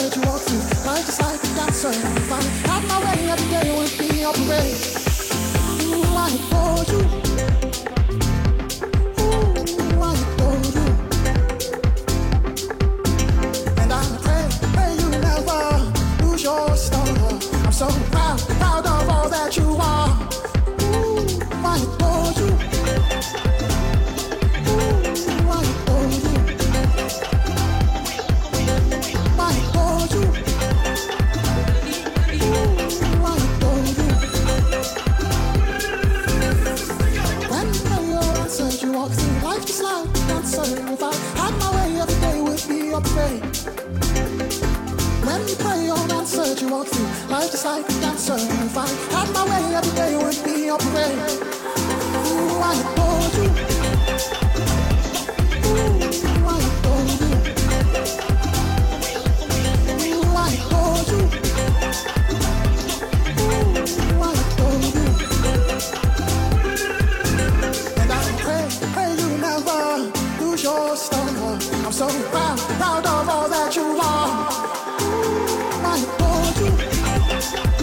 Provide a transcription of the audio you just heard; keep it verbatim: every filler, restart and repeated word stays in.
answered you walk through life just like a dancer. If I had my way every day would be a parade. Ooh, I adore you. Ooh, I adore you. And I pray, pray you never lose your star. I'm so proud, proud of all that you are. Ooh, I adore you. Ooh, I adore you. I adore you. Ooh, I adore you. When you answered, you walk through life just like a dancer. If I had my way, every day would be a parade. When you pray, you're answered, you walk through life just like a dancer. If I had my way, every day would be a parade. Ooh, I adore you. Ooh, I adore you. Ooh, I adore you. Ooh, I adore you. And I pray, pray you never lose your star. I'm so proud, proud of all that you are. Ooh, I adore you.